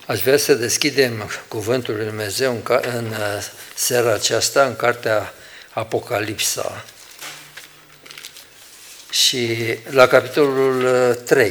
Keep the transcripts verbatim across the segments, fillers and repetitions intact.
Aș vrea să deschidem Cuvântul lui Dumnezeu în, în seara aceasta, în cartea Apocalipsa, și la capitolul trei.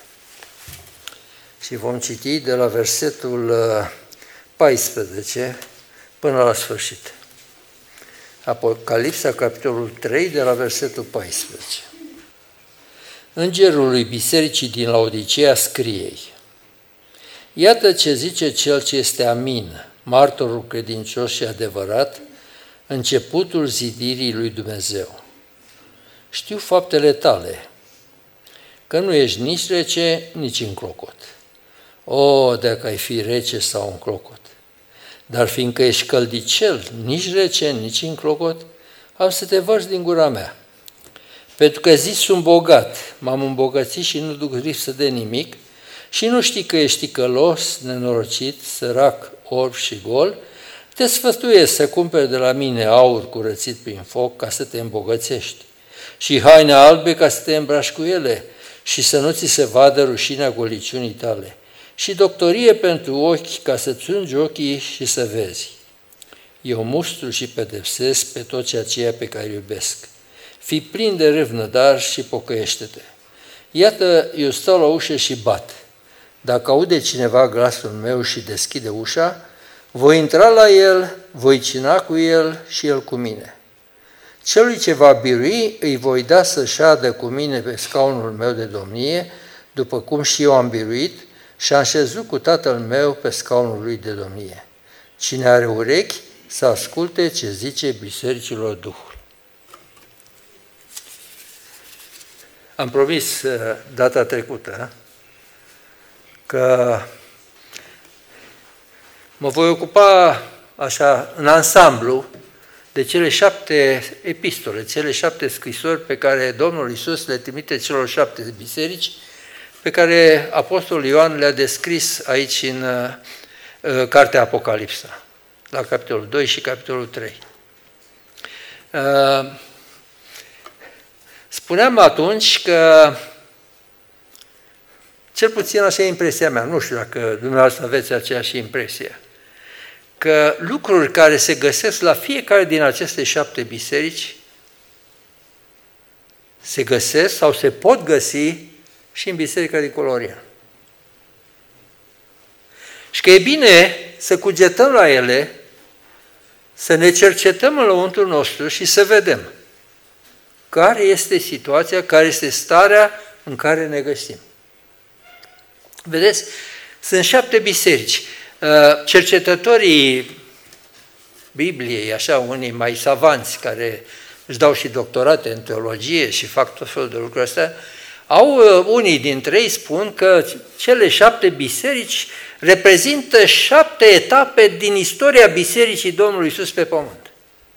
Și vom citi de la versetul paisprezece până la sfârșit. Apocalipsa, capitolul trei, de la versetul paisprezece. Îngerul lui bisericii din Laodiceea scrie: Iată ce zice cel ce este amin, martorul credincios și adevărat, începutul zidirii lui Dumnezeu. Știu faptele tale, că nu ești nici rece, nici înclocot. O, dacă ai fi rece sau înclocot! Dar fiindcă ești căldicel, nici rece, nici înclocot, am să te vărți din gura mea. Pentru că zici, sunt bogat, m-am îmbogățit și nu duc lipsă de nimic, și nu știi că ești ticălos, nenorocit, sărac, orb și gol, te sfătuiesc să cumperi de la mine aur curățit prin foc ca să te îmbogățești și haine albe ca să te îmbraci cu ele și să nu ți se vadă rușinea goliciunii tale și doctorie pentru ochi ca să-ți ungi ochii și să vezi. Eu mustru și pedepsesc pe toți aceia pe care îi iubesc. Fii plin de râvnă, dar și pocăiește-te. Iată, eu stau la ușă și bat. Dacă aude cineva glasul meu și deschide ușa, voi intra la el, voi cina cu el și el cu mine. Celui ce va birui, îi voi da să șadă cu mine pe scaunul meu de domnie, după cum și eu am biruit și am șezut cu Tatăl meu pe scaunul lui de domnie. Cine are urechi, să asculte ce zice bisericilor Duhul. Am promis data trecută că mă voi ocupa așa în ansamblu de cele șapte epistole, cele șapte scrisori pe care Domnul Iisus le trimite celor șapte biserici, pe care Apostolul Ioan le-a descris aici în uh, cartea Apocalipsa, la capitolul doi și capitolul trei. Uh, spuneam atunci că, cel puțin așa e impresia mea, nu știu dacă dumneavoastră aveți aceeași impresie, că lucruri care se găsesc la fiecare din aceste șapte biserici se găsesc sau se pot găsi și în biserica din Colorian. Și că e bine să cugetăm la ele, să ne cercetăm în lăuntrul nostru și să vedem care este situația, care este starea în care ne găsim. Vedeți, sunt șapte biserici. Cercetătorii Bibliei, așa unii mai savanți care își dau și doctorate în teologie și fac tot felul de lucruri astea, au unii dintre ei spun că cele șapte biserici reprezintă șapte etape din istoria Bisericii Domnului Iisus pe pământ.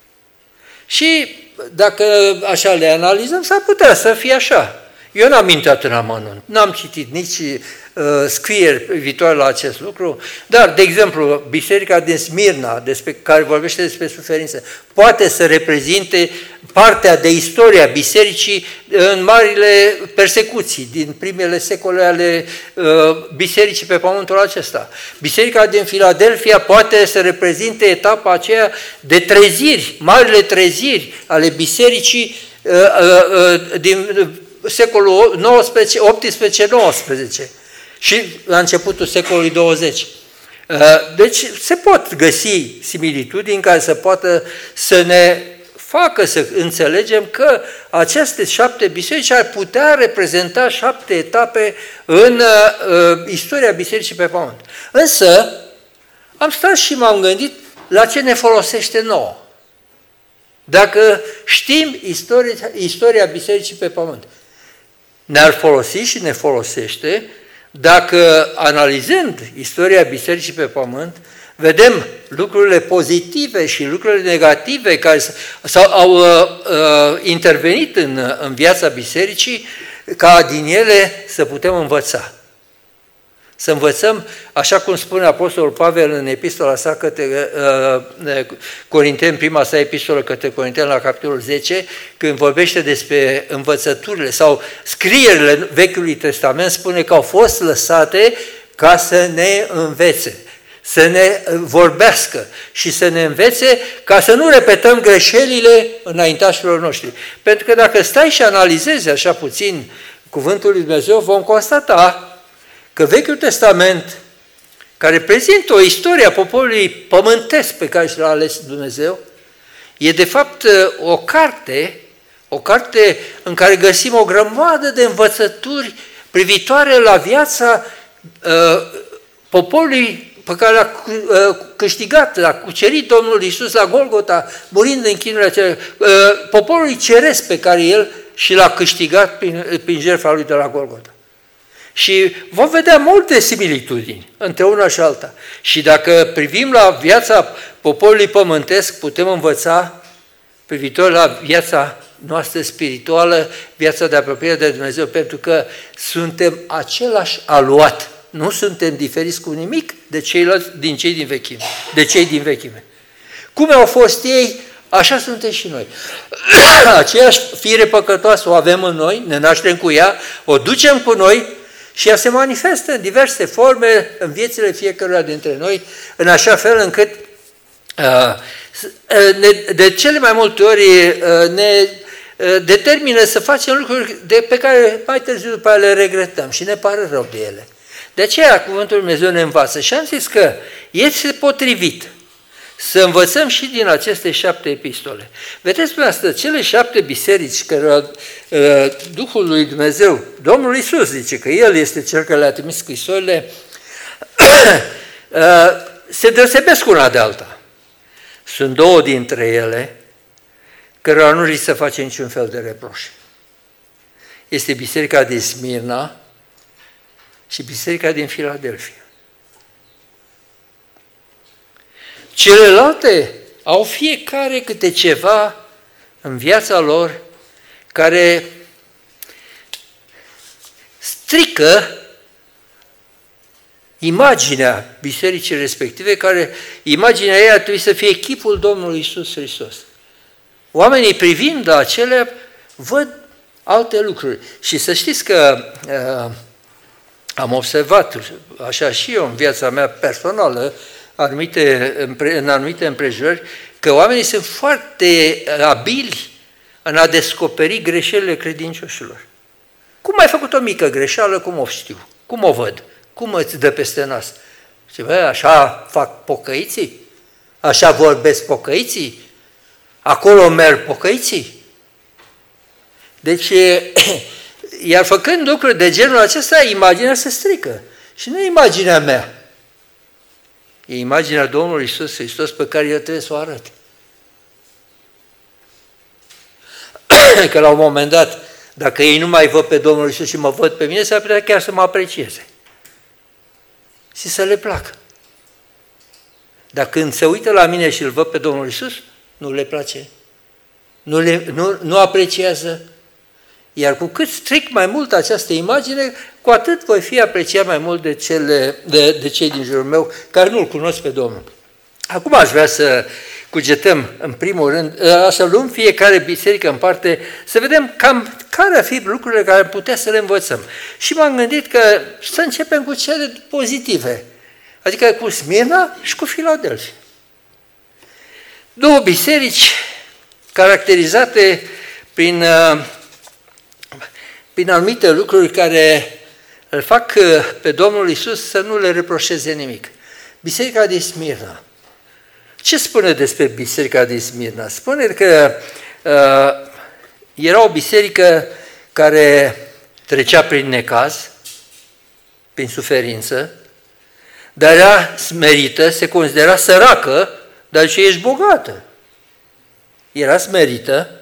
Și dacă așa le analizăm, s-ar putea să fie așa. Eu n-am intrat în amănunt, n-am citit nici uh, scrieri viitoare la acest lucru, dar, de exemplu, biserica din Smirna, despre care vorbește despre suferință, poate să reprezinte partea de istoria bisericii în marile persecuții din primele secole ale uh, bisericii pe pământul acesta. Biserica din Filadelfia poate să reprezinte etapa aceea de treziri, marile treziri ale bisericii uh, uh, uh, din secolul nouăsprezece, optsprezece nouăsprezece și la începutul secolului douăzeci. Deci se pot găsi similitudini care să poată să ne facă să înțelegem că aceste șapte biserici ar putea reprezenta șapte etape în istoria bisericii pe pământ. Însă am stat și m-am gândit la ce ne folosește nouă. Dacă știm istoria, istoria bisericii pe pământ, ne-ar folosi și ne folosește dacă, analizând istoria bisericii pe pământ, vedem lucrurile pozitive și lucrurile negative care s-au, au uh, uh, intervenit în, în viața bisericii, ca din ele să putem învăța. Să învățăm, așa cum spune Apostolul Pavel în epistola sa către uh, Corinteni, prima sa epistolă către Corinteni la capitolul zece, când vorbește despre învățăturile sau scrierile Vechiului Testament, spune că au fost lăsate ca să ne învețe, să ne vorbească și să ne învețe ca să nu repetăm greșelile înaintașilor noștri. Pentru că dacă stai și analizezi așa puțin Cuvântul lui Dumnezeu, vom constata că Vechiul Testament, care prezintă o istorie a poporului pământesc pe care și l-a ales Dumnezeu, e de fapt o carte, o carte în care găsim o grămadă de învățături privitoare la viața uh, poporului pe care l-a uh, câștigat, l-a cucerit Domnul Iisus la Golgota, murind în chinurile acelea, uh, poporului ceresc pe care el și l-a câștigat prin, prin jertfa lui de la Golgota. Și vom vedea multe similitudini între una și alta. Și dacă privim la viața poporului pământesc, putem învăța privitor la viața noastră spirituală, viața de apropiere de Dumnezeu, pentru că suntem același aluat. Nu suntem diferiți cu nimic de ceilalți din cei din vechime, de cei din vechime. Cum au fost ei, așa suntem și noi. Aceeași fire păcătoasă o avem în noi, ne naștem cu ea, o ducem cu noi și ea se manifestă în diverse forme în viețile fiecăruia dintre noi, în așa fel încât uh, ne, de cele mai multe ori uh, ne uh, determină să facem lucruri de, pe care mai târziu după le regretăm și ne pare rău de ele. De aceea Cuvântul Lui Dumnezeu ne învață și am zis că este potrivit să învățăm și din aceste șapte epistole. Vedeți dumneavoastră, cele șapte biserici care uh, Duhul lui Dumnezeu, Domnul Iisus zice că El este Cel care le-a trimis scrisorile, uh, se deosebesc una de alta. Sunt două dintre ele cărora nu li se face niciun fel de reproș. Este biserica din Smirna și biserica din Filadelfia. Celelalte au fiecare câte ceva în viața lor care strică imaginea bisericii respective, care imaginea ei ar trebui să fie chipul Domnului Iisus Hristos. Oamenii privind la acelea văd alte lucruri. Și să știți că uh, am observat, așa și eu în viața mea personală, anumite, în anumite împrejurări, că oamenii sunt foarte abili în a descoperi greșelile credincioșilor. Cum ai făcut o mică greșeală, cum o știu, cum o văd, cum îți dă peste nas? Și bă, așa fac pocăiții? Așa vorbesc pocăiții? Acolo merg pocăiții? Deci, iar făcând lucruri de genul acesta, imaginea se strică. Și nu e imaginea mea. E imaginea Domnului Iisus Hristos pe care eu trebuie să o arăt. Că la un moment dat, dacă ei nu mai văd pe Domnul Iisus și mă văd pe mine, s-ar putea chiar să mă aprecieze. Și să le placă. Dar când se uită la mine și îl văd pe Domnul Iisus, nu le place. Nu, le, nu, nu apreciază. Iar cu cât stric mai mult această imagine, cu atât voi fi apreciat mai mult de, cele, de, de cei din jurul meu, care nu-L cunosc pe Domnul. Acum aș vrea să cugetăm, în primul rând, să luăm fiecare biserică în parte, să vedem cam care ar fi lucrurile care putea să le învățăm. Și m-am gândit că să începem cu cele pozitive, adică cu Smirna și cu Filadelfia. Două biserici caracterizate prin... prin anumite lucruri care îl fac pe Domnul Iisus să nu le reproșeze nimic. Biserica din Smirna. Ce spune despre Biserica din Smirna? Spune că uh, era o biserică care trecea prin necaz, prin suferință, dar era smerită, se considera săracă, dar și ești bogată. Era smerită,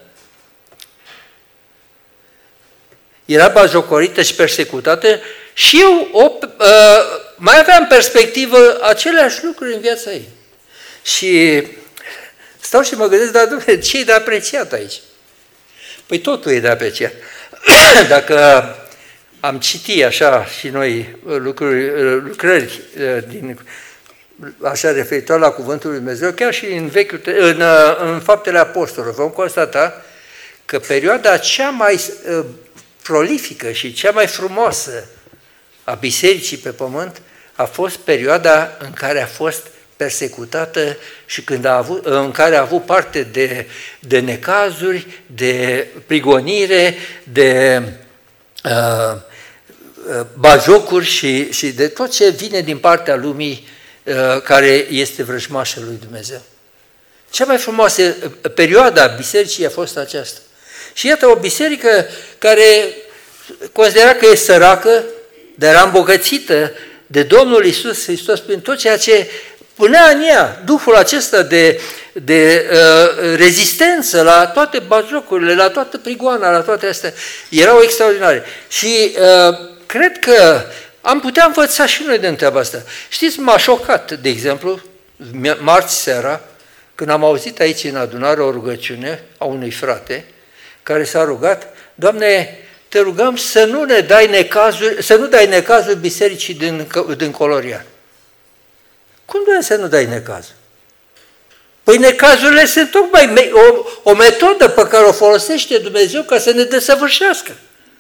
era batjocorită și persecutată și eu o, uh, mai aveam perspectivă aceleași lucruri în viața ei. Și stau și mă gândesc, dar Dumnezeu, ce e de apreciat aici? Păi totul e de apreciat. Dacă am citit așa și noi lucruri, lucrări din, așa referitor la Cuvântul lui Dumnezeu, chiar și în, vechiul, în, în Faptele Apostolilor, vom constata că perioada cea mai prolifică și cea mai frumoasă a bisericii pe pământ a fost perioada în care a fost persecutată și când a avut, în care a avut parte de, de necazuri, de prigonire, de uh, bajocuri și, și de tot ce vine din partea lumii uh, care este vrăjmașă lui Dumnezeu. Cea mai frumoasă perioadă a bisericii a fost aceasta. Și iată o biserică care considera că e săracă, dar era îmbogățită de Domnul Iisus Hristos prin tot ceea ce punea în ea Duhul acesta de, de uh, rezistență la toate bajocurile, la toată prigoana, la toate astea. Erau extraordinare. Și uh, cred că am putea învăța și noi de întreaba asta. Știți, m-a șocat, de exemplu, marți seara, când am auzit aici în adunare o rugăciune a unui frate care s-a rugat: Doamne, te rugăm să nu ne dai necazuri, să nu dai necazuri bisericii din, din Colorian. Cum, Doamne, să nu dai necazuri? Păi necazurile sunt tocmai o, o metodă pe care o folosește Dumnezeu ca să ne desăvârșească.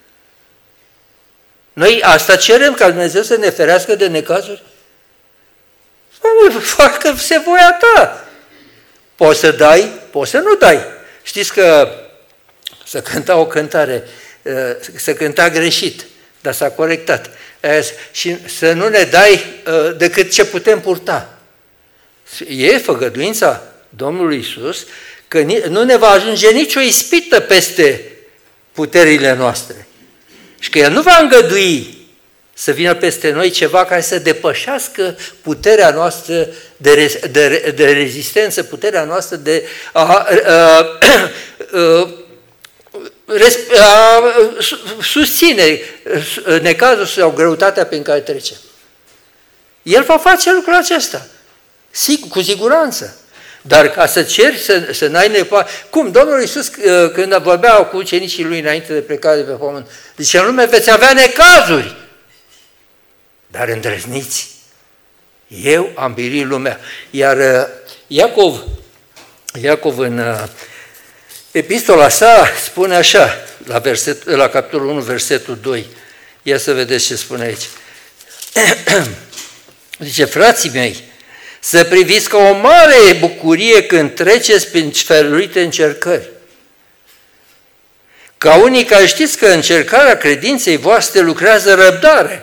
Noi asta cerem, ca Dumnezeu să ne ferească de necazuri? Facă-se voia ta. Poți să dai, poți să nu dai. Știți că să cânta o cântare, să cânta greșit, dar s-a corectat. Și să nu ne dai decât ce putem purta. E făgăduința Domnului Iisus că nu ne va ajunge nicio ispită peste puterile noastre. Și că El nu va îngădui să vină peste noi ceva care să depășească puterea noastră de, rez, de, de rezistență, puterea noastră de a, a, a, a, a susține necazul sau greutatea prin care trecem. El va face lucrul acesta, sigur, cu siguranță. Dar ca să ceri să, să n-ai nevoie... Cum? Domnul Iisus, când vorbea cu ucenicii Lui înainte de plecare de pe pământ, zice: în lume veți avea necazuri, dar îndrăzniți, eu am biruit lumea. Iar Iacov, Iacov în epistola sa spune așa, la, verset, la capitolul unu, versetul doi, ia să vedeți ce spune aici. Zice: frații mei, să priviți ca o mare bucurie când treceți prin felurite încercări. Ca unii care știți că încercarea credinței voastre lucrează răbdare.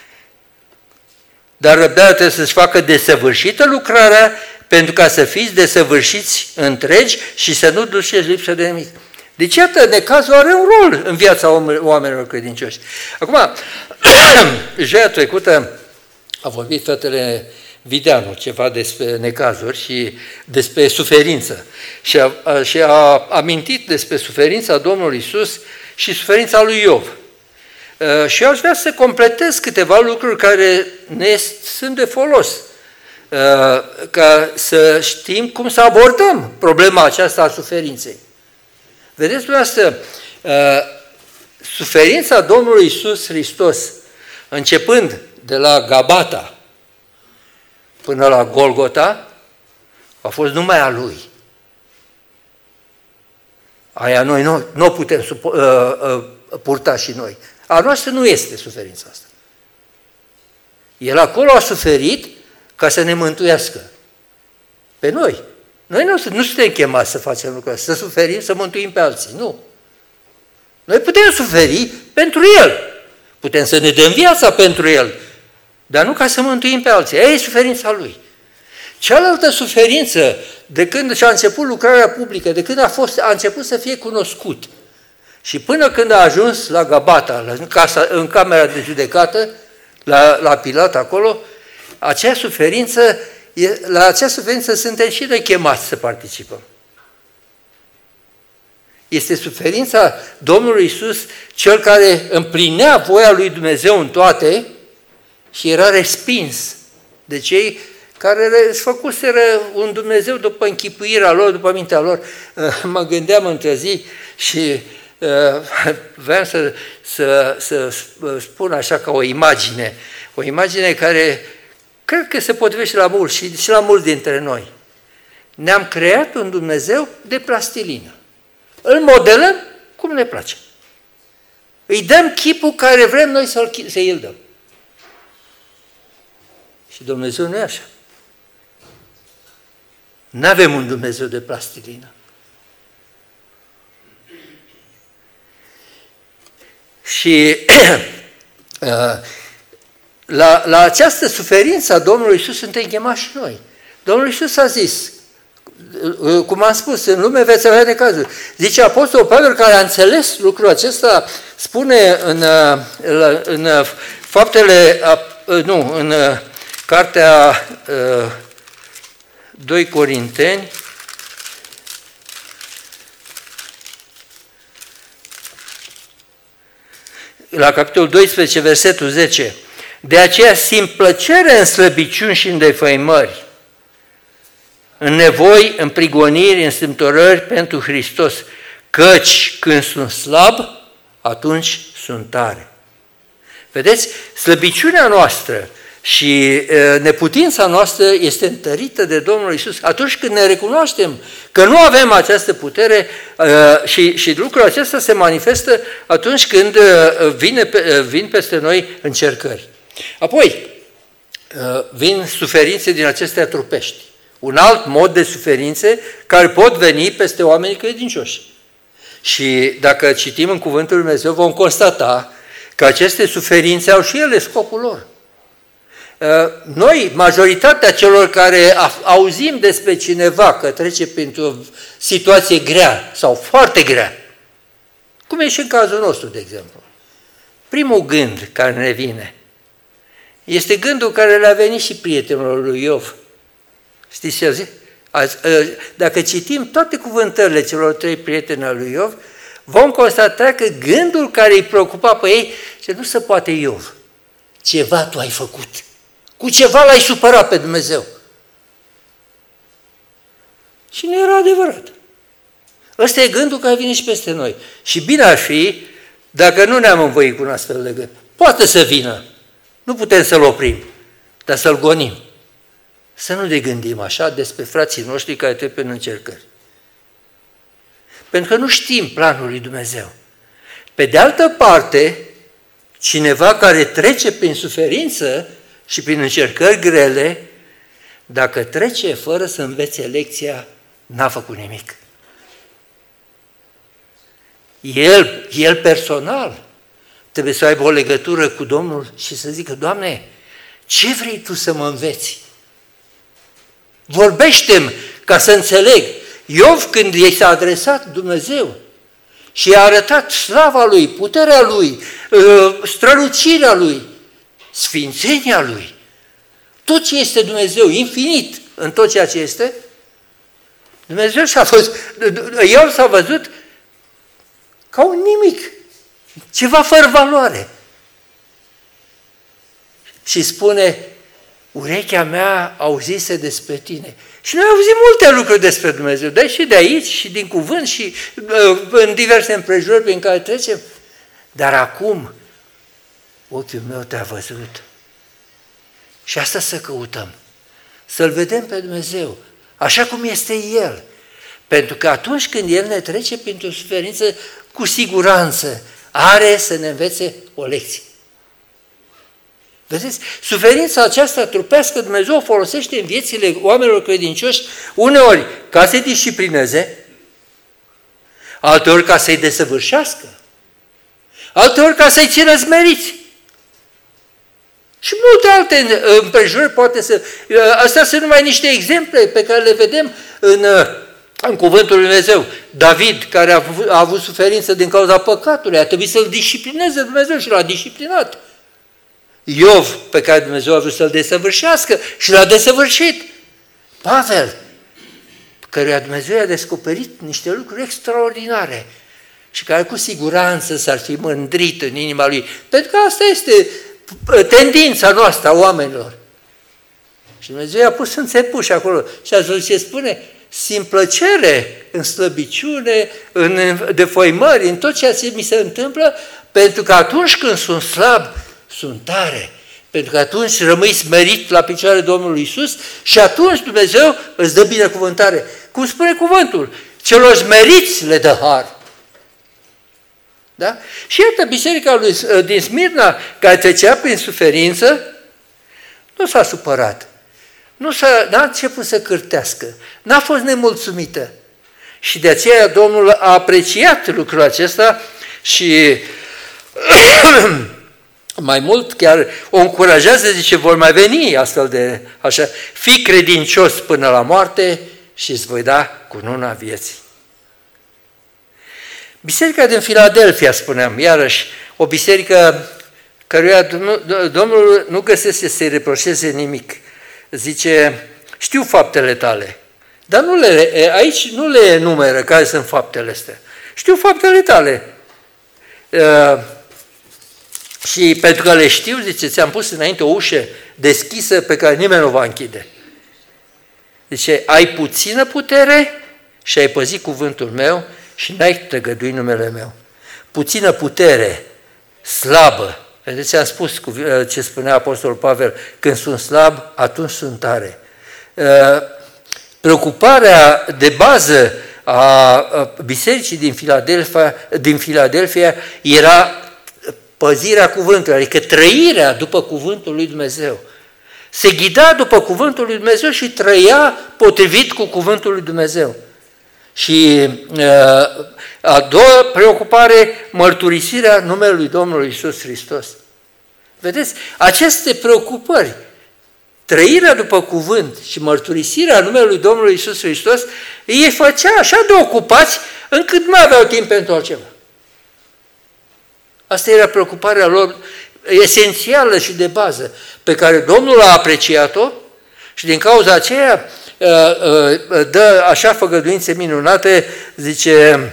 Dar răbdarea trebuie să-și facă desăvârșită lucrarea, pentru ca să fiți desăvârșiți întregi și să nu duceți lipsă de nimic. Deci, iată, necazul are un rol în viața oamenilor credincioși. Acum, joia trecută a vorbit fratele Videanu ceva despre necazuri și despre suferință. Și a, a, și a amintit despre suferința Domnului Iisus și suferința lui Iov. Uh, și eu aș vrea să completez câteva lucruri care ne sunt de folos, uh, ca să știm cum să abordăm problema aceasta a suferinței. Vedeți dumneavoastră, uh, suferința Domnului Iisus Hristos, începând de la Gabata până la Golgota, a fost numai a Lui. Aia noi nu, nu o putem supo- uh, uh, purta și noi. A noastră nu este suferința asta. El acolo a suferit ca să ne mântuiască. Pe noi. Noi nu, nu suntem chemați să facem lucruri, să suferim, să mântuim pe alții. Nu. Noi putem suferi pentru El. Putem să ne dăm viața pentru El, dar nu ca să mântuim pe alții. Aia e suferința Lui. Cealaltă suferință, de când și-a început lucrarea publică, de când a, fost, a început să fie cunoscut, și până când a ajuns la Gabata, în, casa, în camera de judecată, la, la Pilat acolo, acea suferință, la acea suferință suntem și noi chemați să participăm. Este suferința Domnului Iisus, Cel care împlinea voia lui Dumnezeu în toate și era respins de cei care își făcuseră un Dumnezeu după închipuirea lor, după mintea lor. Mă gândeam într-o zi și vreau să, să, să spun așa ca o imagine, o imagine care cred că se potrivește la mulți și, și la mulți dintre noi. Ne-am creat un Dumnezeu de plastilină. Îl modelăm cum ne place. Îi dăm chipul care vrem noi să-l, să-i dăm. Și Dumnezeu nu e așa. N-avem un Dumnezeu de plastilină. Și la, la această suferință a Domnului Iisus suntem chemați și noi. Domnul Iisus a zis, cum am spus, în lume veți avea necazuri. Zice Apostolul Pavel, care a înțeles lucrul acesta, spune în, în faptele, nu, în cartea doi Corinteni, la capitolul doisprezece, versetul zece, de aceea simt plăcere în slăbiciuni și în defăimări, în nevoi, în prigoniri, în strâmtorări pentru Hristos, căci când sunt slab, atunci sunt tare. Vedeți, slăbiciunea noastră și neputința noastră este întărită de Domnul Iisus atunci când ne recunoaștem că nu avem această putere și, și lucrul acesta se manifestă atunci când vine, vin peste noi încercări. Apoi, vin suferințe din acestea trupești. Un alt mod de suferințe care pot veni peste oamenii credincioși. Și dacă citim în Cuvântul Lui Dumnezeu, vom constata că aceste suferințe au și ele scopul lor. Noi, majoritatea celor care auzim despre cineva că trece printr-o situație grea sau foarte grea, cum e și în cazul nostru, de exemplu, primul gând care ne vine este gândul care le-a venit și prietenilor lui Iov. Știți ce a zis? Dacă citim toate cuvântările celor trei prieteni al lui Iov, vom constata că gândul care îi preocupa pe ei, ce nu se poate, Iov, ceva tu ai făcut. Cu ceva l-ai supărat pe Dumnezeu. Și nu era adevărat. Ăsta e gândul care vine și peste noi. Și bine ar fi dacă nu ne-am învăit cu un astfel de gând. Poate să vină. Nu putem să-l oprim, dar să-l gonim. Să nu ne gândim așa despre frații noștri care trec prin încercări. Pentru că nu știm planul lui Dumnezeu. Pe de altă parte, cineva care trece prin suferință și prin încercări grele, dacă trece fără să învețe lecția, n-a făcut nimic. El, el personal, trebuie să aibă o legătură cu Domnul și să zică, Doamne, ce vrei Tu să mă înveți? Vorbește-mi ca să înțeleg. Iov, când i s-a adresat Dumnezeu și i-a arătat slava Lui, puterea Lui, strălucirea Lui, sfințenia Lui, tot ce este Dumnezeu, infinit în tot ceea ce este, Dumnezeu s-a văzut, Iov s-a văzut ca un nimic, ceva fără valoare. Și spune, urechea mea auzise despre tine. Și noi auzim multe lucruri despre Dumnezeu, dar și de aici, și din cuvânt, și în diverse împrejurări prin care trecem. Dar acum, ochiul meu te-a văzut. Și asta să căutăm. Să-L vedem pe Dumnezeu, așa cum este El. Pentru că atunci când El ne trece printr-o suferință, cu siguranță are să ne învețe o lecție. Vedeți? Suferința aceasta trupească Dumnezeu o folosește în viețile oamenilor credincioși, uneori ca să-i disciplineze, alteori ca să-i desăvârșească, alteori ca să-i țină smeriți. Și multe alte împrejurări, poate să... Astea sunt numai niște exemple pe care le vedem în, în Cuvântul Lui Dumnezeu. David, care a avut, a avut suferință din cauza păcatului, a trebuit să-l disciplineze Dumnezeu și l-a disciplinat. Iov, pe care Dumnezeu a vrut să-l desăvârșească și l-a desăvârșit. Pavel, căruia Dumnezeu i-a descoperit niște lucruri extraordinare și care cu siguranță s-ar fi mândrit în inima lui, pentru că asta este tendința noastră a oamenilor. Și Dumnezeu i-a pus înțepuși acolo și ați văzut ce spune? Simt plăcere în slăbiciune, în defăimări, în tot ceea ce mi se întâmplă, pentru că atunci când sunt slab, sunt tare, pentru că atunci rămâi smerit la picioarele Domnului Iisus și atunci Dumnezeu îți dă binecuvântare. Cum spune cuvântul, celor smeriți le dă har. Da? Și iată, biserica lui, din Smirna, care trecea prin suferință, nu s-a supărat, nu s-a, n-a început să cârtească, n-a fost nemulțumită. Și de aceea Domnul a apreciat lucrul acesta și mai mult chiar o încurajează, zice, vor mai veni astfel de așa, fii credincios până la moarte și îți voi da cununa vieții. Biserica din Filadelfia, spuneam, iarăși, o biserică căruia Domnul nu găsește să-i reproșeze nimic. Zice, știu faptele tale, dar nu le, aici nu le enumeră care sunt faptele astea. Știu faptele tale. Uh, și pentru că le știu, zice, ți-am pus înainte o ușă deschisă pe care nimeni nu o va închide. Zice, ai puțină putere și ai păzit cuvântul meu și n-ai tăgăduit numele meu. Puțină putere, slabă. Vedeți, am spus ce spunea Apostolul Pavel, când sunt slab, atunci sunt tare. Preocuparea de bază a bisericii din Filadelfia, din Filadelfia era păzirea cuvântului, adică trăirea după cuvântul lui Dumnezeu. Se ghida după cuvântul lui Dumnezeu și trăia potrivit cu cuvântul lui Dumnezeu. Și uh, a doua preocupare, mărturisirea numelui Domnului Iisus Hristos. Vedeți, aceste preocupări, trăirea după cuvânt și mărturisirea numelui Domnului Iisus Hristos, îi făcea așa de ocupați încât nu aveau timp pentru altceva. Asta era preocuparea lor esențială și de bază, pe care Domnul a apreciat-o și din cauza aceea dă așa făgăduințe minunate, zice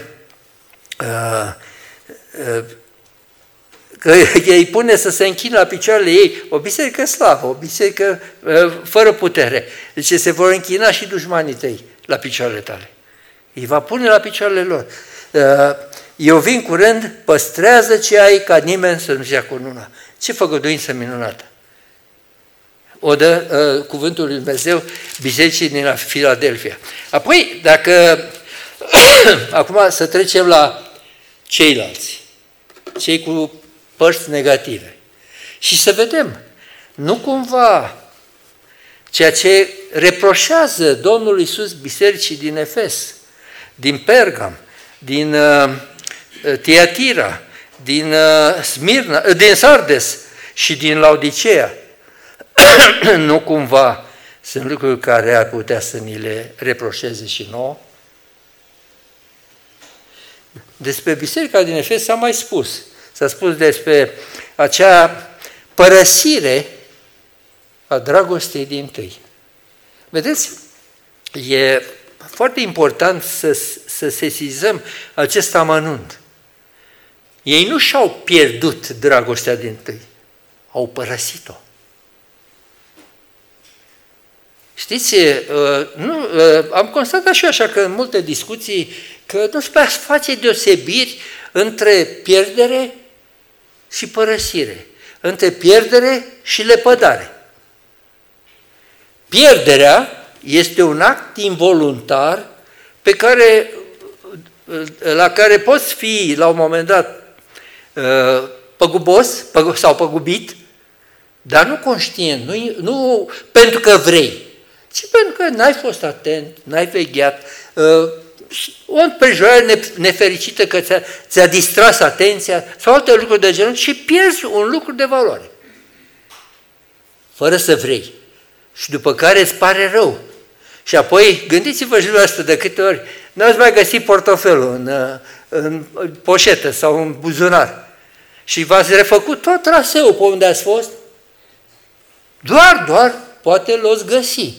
că îi pune să se închină la picioarele ei, o biserică slavă, o biserică fără putere. Zice, se vor închina și dușmanii tăi la picioarele tale. Îi va pune la picioarele lor. Eu vin curând, păstrează ce ai ca nimeni să nu-și ia cununa. Ce făgăduință minunată! O dă uh, cuvântul lui Dumnezeu bisericii din Filadelfia. Apoi, dacă acum să trecem la ceilalți, cei cu părți negative, și să vedem, nu cumva ceea ce reproșează Domnul Iisus bisericii din Efes, din Pergam, din uh, Tiatira, din uh, Smirna, uh, din Sardes și din Laodicea, nu cumva sunt lucruri care ar putea să ni le reproșeze și nouă? Despre biserica din Efes s-a mai spus. S-a spus despre acea părăsire a dragostei dintâi. Vedeți? E foarte important să, să sesizăm acest amănunt. Ei nu și-au pierdut dragostea dintâi, au părăsit-o. Știți, nu, am constatat și așa că în multe discuții că nu se face deosebiri între pierdere și părăsire, între pierdere și lepădare. Pierderea este un act involuntar pe care, la care poți fi la un moment dat păgubos sau păgubit, dar nu conștient, nu, nu pentru că vrei, ci pentru că n-ai fost atent, n-ai vegheat, o împrejurare nefericită că ți-a, ți-a distras atenția sau alte lucruri de genul și pierzi un lucru de valoare, fără să vrei. Și după care îți pare rău. Și apoi, gândiți-vă jurul ăsta de câte ori n-ați mai găsit portofelul în, în poșetă sau în buzunar și v-ați refăcut tot traseul pe unde ați fost, doar, doar, poate l-ați găsi.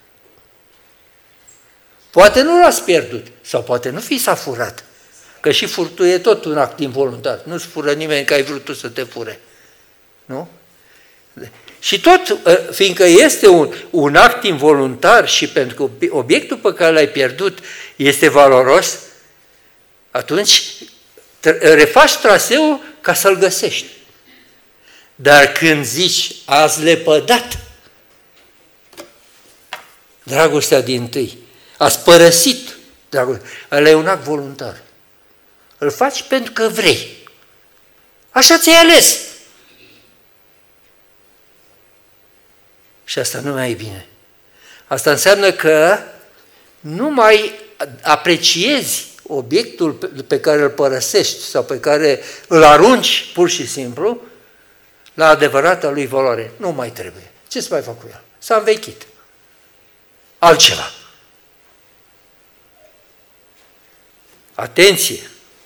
Poate nu l-ați pierdut sau poate nu fi s-a furat, că și furtul e tot un act involuntar. Nu-ți fură nimeni că ai vrut tu să te fure. Nu? Și tot, fiindcă este un, un act involuntar și pentru că obiectul pe care l-ai pierdut este valoros, atunci refaci traseul ca să-l găsești. Dar când zici, ați lepădat dragostea dintâi, ați părăsit dragostea, ăla e un act voluntar. Îl faci pentru că vrei. Așa ți-ai ales. Și asta nu mai e bine. Asta înseamnă că nu mai apreciezi obiectul pe care îl părăsești sau pe care îl arunci pur și simplu la adevărata lui valoare. Nu mai trebuie. Ce să mai fac cu el? S-a învechit. Altceva. Atenție!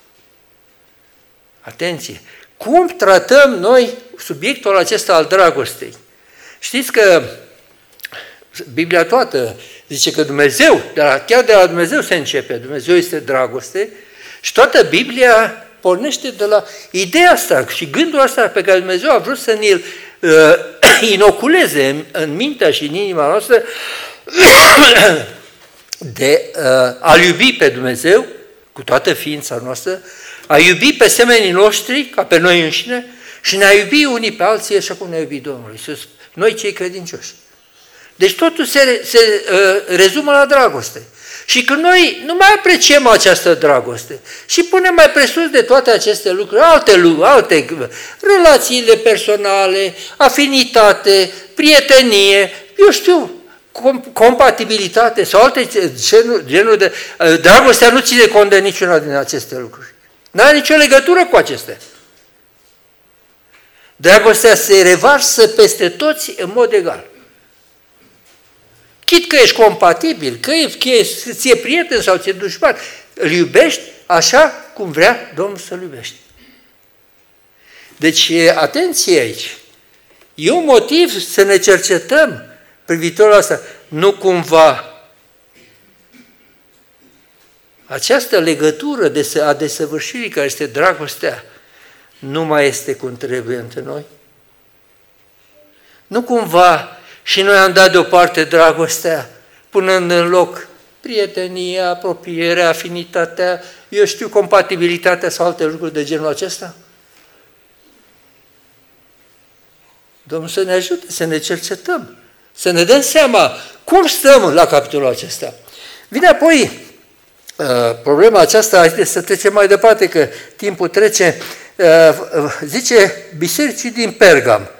Atenție! Cum tratăm noi subiectul acesta al dragostei? Știți că Biblia toată zice că Dumnezeu, dar chiar de la Dumnezeu se începe, Dumnezeu este dragoste și toată Biblia pornește de la ideea asta și gândul ăsta pe care Dumnezeu a vrut să ne-l uh, inoculeze în, în mintea și în inima noastră de uh, a-L iubi pe Dumnezeu cu toată ființa noastră, a iubi pe semenii noștri ca pe noi înșine și ne-a iubi unii pe alții așa cum ne-a iubit Domnul Iisus, noi cei credincioși. Deci totul se, se uh, rezumă la dragoste. Și când noi nu mai apreciem această dragoste și punem mai presus de toate aceste lucruri, alte, alte relațiile personale, afinitate, prietenie, eu știu, compatibilitate sau alte genuri, genuri de... Dragostea nu ține cont de niciuna din aceste lucruri. Nu are nicio legătură cu acestea. Dragostea se revarsă peste toți în mod egal. Chit că ești compatibil, că ți-e prieten sau ți-e dușman, îl iubești așa cum vrea Domnul să-l iubești. Deci, atenție aici. E un motiv să ne cercetăm privitor la asta. Nu cumva această legătură a desăvârșirii care este dragostea nu mai este cum trebuie între noi? Nu cumva și noi am dat deoparte dragostea, punând în loc prietenia, apropierea, afinitatea, eu știu, compatibilitatea sau alte lucruri de genul acesta? Domnul să ne ajute, să ne cercetăm, să ne dăm seama cum stăm la capitolul acesta. Vine apoi uh, problema aceasta, haideți să trecem mai departe, că timpul trece, uh, zice bisericii din Pergam.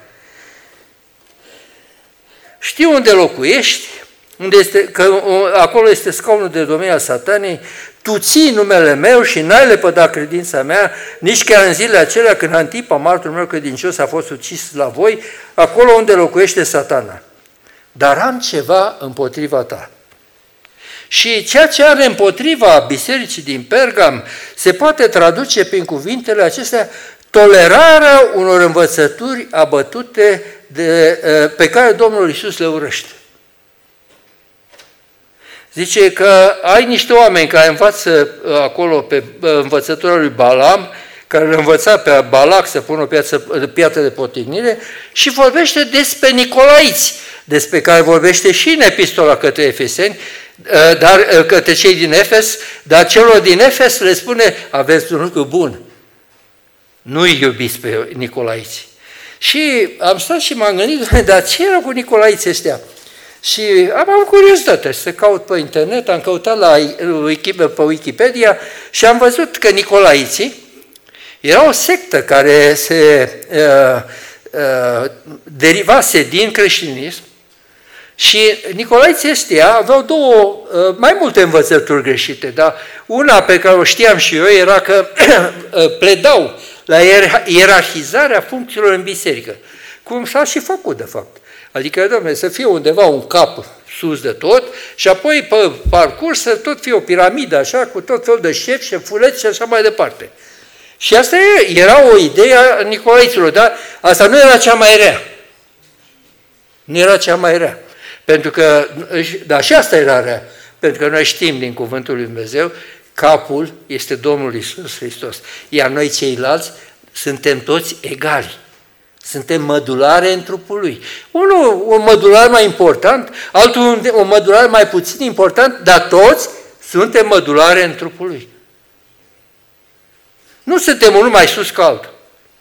Știu unde locuiești, unde este, că acolo este scaunul de domnie al Satanei, tu ții numele meu și n-ai lepădat credința mea, nici chiar în zilele acelea când Antipa, martorul meu credincios, a fost ucis la voi, acolo unde locuiește Satana. Dar am ceva împotriva ta. Și ceea ce are împotriva bisericii din Pergam se poate traduce prin cuvintele acestea: tolerarea unor învățături abătute de, pe care Domnul Iisus le urăște. Zice că ai niște oameni care învață acolo pe învățătura lui Balaam, care îl învăța pe Balac să pună o piață, piatră de potignire și vorbește despre Nicolaiți, despre care vorbește și în epistola către Efeseni, dar către cei din Efes, dar celor din Efes le spune: aveți un lucru bun, nu-i iubiți pe Nicolaiți. Și am stat și m-am gândit, dar ce era cu Nicolaiți ăștia? Și am avut curiozitate să caut pe internet, am căutat la, pe Wikipedia și am văzut că Nicolaiții era o sectă care se uh, uh, derivase din creștinism și Nicolaiții ăștia aveau două, uh, mai multe învățături greșite, dar una pe care o știam și eu era că pledau la ierarhizarea funcțiilor în biserică, cum s-a și făcut de fapt. Adică, dom'le, să fie undeva un cap sus de tot și apoi pe parcurs să tot fie o piramidă așa, cu tot felul de șefi, șefuleți și așa mai departe. Și asta era o idee a Nicolaiților, dar asta nu era cea mai rea. Nu era cea mai rea. Pentru că, dar și asta era rea, pentru că noi știm din cuvântul lui Dumnezeu, capul este Domnul Iisus Hristos. Iar noi ceilalți suntem toți egali. Suntem mădulare în trupul Lui. Unul un mădular mai important, altul un mădular mai puțin important, dar toți suntem mădulare în trupul Lui. Nu suntem unul mai sus ca altul.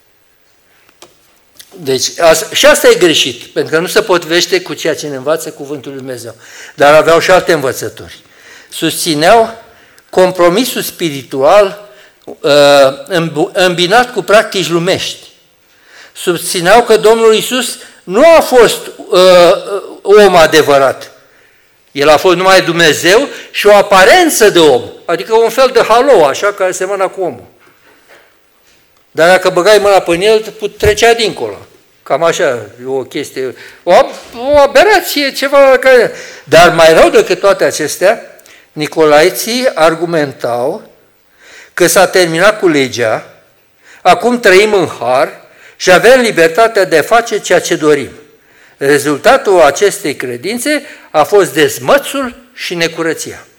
Deci, și asta e greșit, pentru că nu se potrivește cu ceea ce ne învață cuvântul lui Dumnezeu. Dar aveau și alte învățături. Susțineau compromisul spiritual îmbinat cu practici lumești. Susțineau că Domnul Iisus nu a fost uh, om adevărat. El a fost numai Dumnezeu și o aparență de om, adică un fel de halou, așa, care semăna cu omul. Dar dacă băgai mâna pe el, trecea dincolo. Cam așa, e o chestie, o, o aberație, ceva care... Dar mai rău decât toate acestea, nicolaiții argumentau că s-a terminat cu legea, acum trăim în har și avem libertatea de a face ceea ce dorim. Rezultatul acestei credințe a fost dezmățul și necurăția.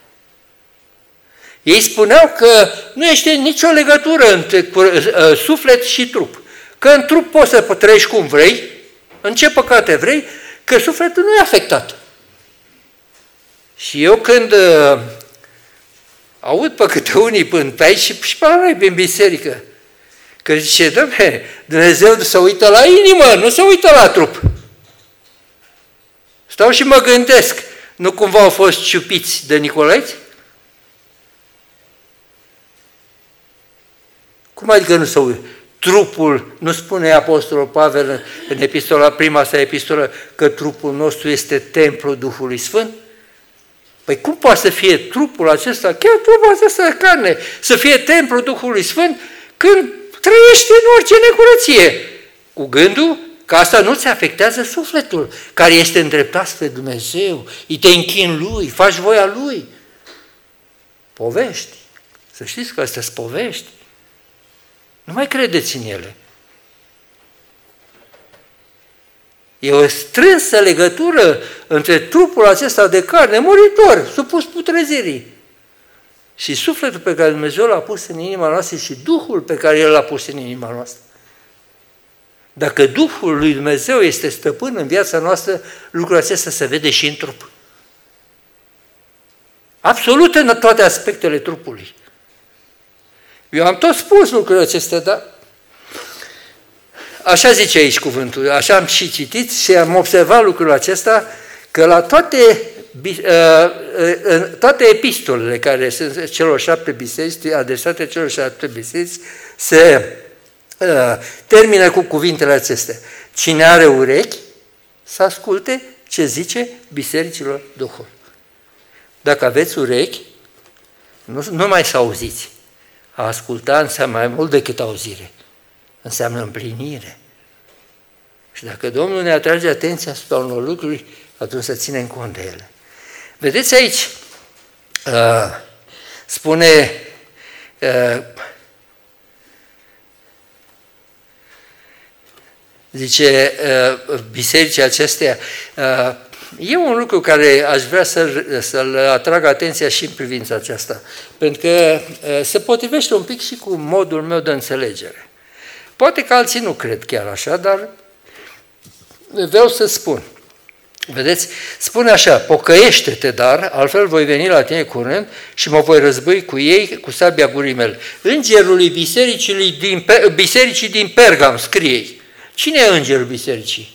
Ei spuneau că nu este nicio legătură între suflet și trup. Că în trup poți să trăiești cum vrei, în ce păcate vrei, că sufletul nu e afectat. Și eu când uh, aud pe câte unii până pe aici și, și pe noi prin biserică, că zice, Doamne, Dumnezeu se uită la inimă, nu se uită la trup. Stau și mă gândesc, nu cumva au fost ciupiți de nicolaiți? Cum adică nu se uită? Trupul, nu spune Apostolul Pavel în epistola, prima sa epistolă, că trupul nostru este templul Duhului Sfânt? Păi cum poate să fie trupul acesta, chiar trupul acesta de carne, să fie templul Duhului Sfânt când trăiește în orice necurăție? Cu gândul că asta nu-ți afectează sufletul, care este îndreptat spre Dumnezeu, îi te închini Lui, faci voia Lui. Povești. Să știți că astea sunt povești. Nu mai credeți în ele. E o strânsă legătură între trupul acesta de carne, muritor, supus putrezirii, și sufletul pe care Dumnezeu l-a pus în inima noastră și Duhul pe care El l-a pus în inima noastră. Dacă Duhul lui Dumnezeu este stăpân în viața noastră, lucrul acesta se vede și în trup. Absolut în toate aspectele trupului. Eu am tot spus lucrurile acestea, dar așa zice aici cuvântul, așa am și citit și am observat lucrul acesta, că la toate, toate epistolele care sunt celor șapte biserici, adresate celor șapte biserici, se termină cu cuvintele acestea. Cine are urechi, să asculte ce zice bisericilor Duhul. Dacă aveți urechi, nu, nu mai să auziți. A asculta înseamnă mai mult decât auzire. Înseamnă împlinire. Și dacă Domnul ne atrage atenția asupra unor lucruri, atunci să ținem cont de ele. Vedeți aici, uh, spune uh, zice uh, bisericii acestea, uh, e un lucru care aș vrea să-l, să-l atrag atenția și în privința aceasta, pentru că uh, se potrivește un pic și cu modul meu de înțelegere. Poate că alții nu cred chiar așa, dar vreau să spun. Vedeți? Spune așa, pocăiește-te, dar, altfel voi veni la tine curând și mă voi război cu ei cu sabia gurii mele. Îngerului bisericii din, bisericii din Pergam, scrie. Cine e îngerul bisericii?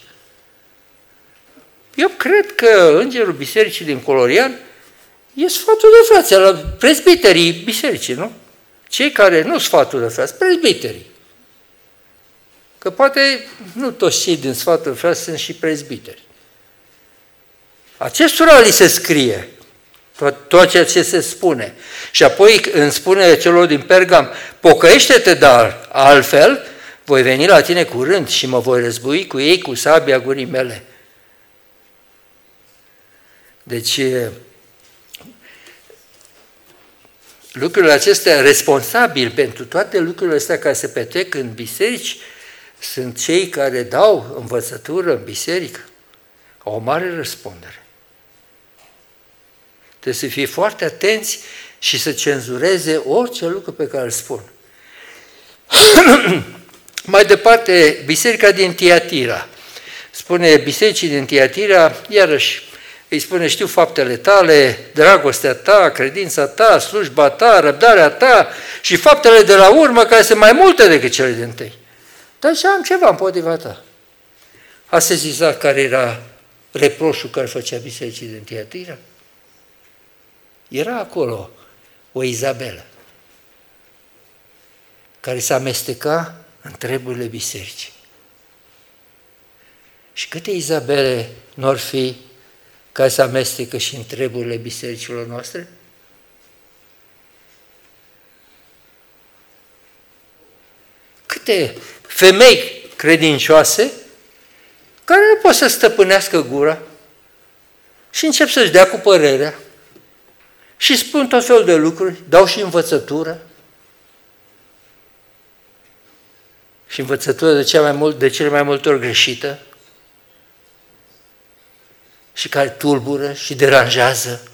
Eu cred că îngerul bisericii din Colorian e sfatul de frați, la prezbiterii bisericii, nu? Cei care nu sfatul de frați, prezbiterii. Că poate nu toți cei din sfatul de frați sunt și prezbiteri. Acestora li se scrie tot, tot ceea ce se spune. Și apoi îmi spune celor din Pergam, pocăiește-te, dar altfel voi veni la tine curând și mă voi război cu ei cu sabia gurii mele. Deci, lucrurile acestea, responsabili pentru toate lucrurile astea care se petrec în biserici, sunt cei care dau învățătură în biserică. Au o mare răspundere. Trebuie să fie foarte atenți și să cenzureze orice lucru pe care îl spun. Mai departe, biserica din Tiatira. Spune bisericii din Tiatira, iarăși, îi spune, știu faptele tale, dragostea ta, credința ta, slujba ta, răbdarea ta și faptele de la urmă care sunt mai multe decât cele din tâi. Dar și am ceva împotriva ta. A sezizat care era reproșul care făcea bisericii din Tiatira? Era acolo o Izabelă care se amesteca în treburile bisericii. Și câte Izabele n-or fi care se amestecă și în treburile bisericilor noastre? Câte femei credincioase care nu pot să stăpânească gura și încep să-și dea cu părerea și spun tot felul de lucruri, dau și învățătură. Și învățătură de, cea mai mult, de cele mai multe ori greșită și care tulbură și deranjează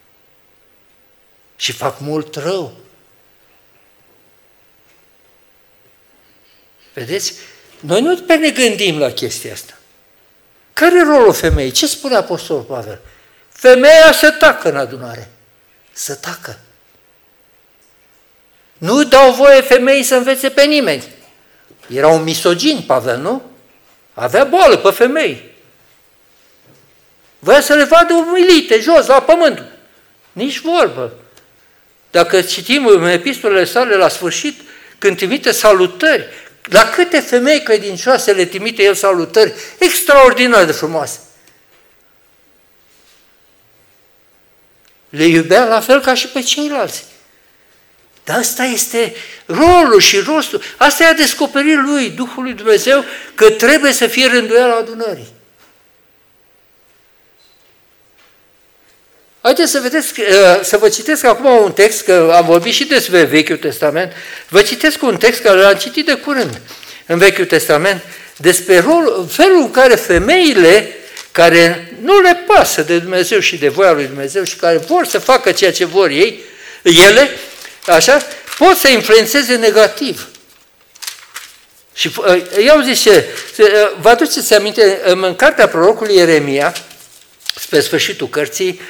și fac mult rău. Vedeți? Noi nu pe ne gândim la chestia asta. Care e rolul femeii? Ce spune Apostolul Pavel? Femeia să tacă în adunare. Să tacă. Nu dau voie femeii să învețe pe nimeni. Era un misogin, Pavel, nu? Avea boală pe femei. Voia să le vadă umilite, jos, la pământ. Nici vorbă. Dacă citim în epistolele sale la sfârșit, când trimite salutări, la câte femei credincioase le trimite el salutări extraordinar de frumoase. Le iubea la fel ca și pe ceilalți. Dar asta este rolul și rostul. Asta e a descoperit lui, Duhul lui Dumnezeu, că trebuie să fie rânduiala adunării. Haideți să vedeți, să vă citesc acum un text, că am vorbit și despre Vechiul Testament, vă citesc un text care l-am citit de curând în Vechiul Testament, despre rol, felul în care femeile care nu le pasă de Dumnezeu și de voia lui Dumnezeu și care vor să facă ceea ce vor ei, ele, așa, pot să influențeze negativ. Și i-au zis ce, vă aduceți aminte, în cartea prorocului Ieremia, spre sfârșitul cărții,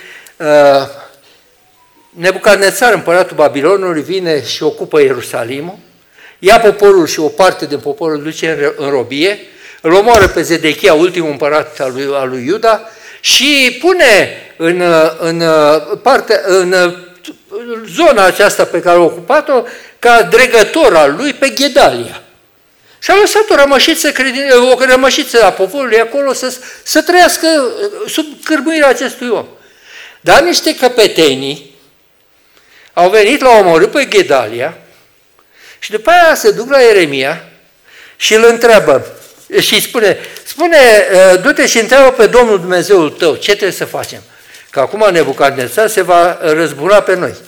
Nebucadnețar, împăratul Babilonului, vine și ocupă Ierusalimul, ia poporul și o parte din poporul îl duce în robie, îl omoară pe Zedechia, ultimul împărat al lui, al lui Iuda, și pune în, în, parte, în zona aceasta pe care a ocupat-o ca dregător al lui pe Ghedalia. Și a lăsat o rămășiță, o rămășiță a poporului acolo să, să trăiască sub cârmuirea acestui om. Dar niște căpetenii au venit, l-au omorât pe Ghedalia și după aia se duc la Ieremia și îl întreabă și îi spune, spune, du-te și întreabă pe Domnul Dumnezeul tău ce trebuie să facem. Că acum Nebucadnețar se va răzbuna pe noi.